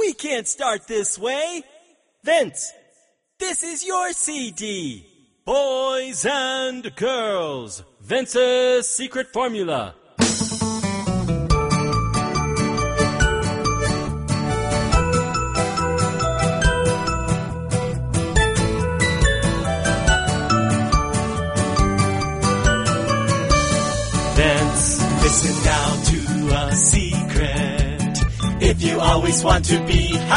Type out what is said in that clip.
We can't start this way. Vince, this is your CD. Boys and girls, Vince's secret formula. Vince, listen now to a secret. If you always want to be